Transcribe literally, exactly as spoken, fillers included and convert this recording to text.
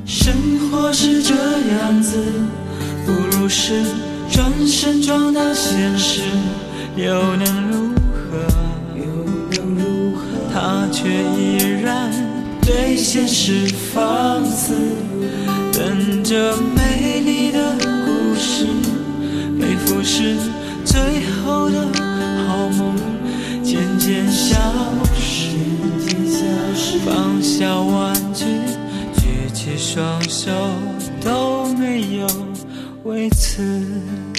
生活是这样子，不如是转身撞到现实，又能如何？他却依然对现实放肆，等着美丽的故事被腐蚀，最后的好梦渐渐消失。放下玩具，举起双手，都没有为此